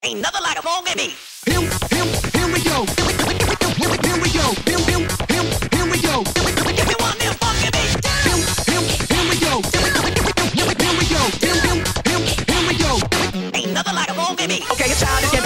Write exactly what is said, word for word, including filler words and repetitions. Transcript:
Ain't nothing like a funky beat. Here, here, here we go. Here we go. Here, here, here, here we go. If you want me a funky beat, Here, here, here we go. Here we go. Here, here, here, here we go. ain't nothing like a funky beat. Okay, your child is getting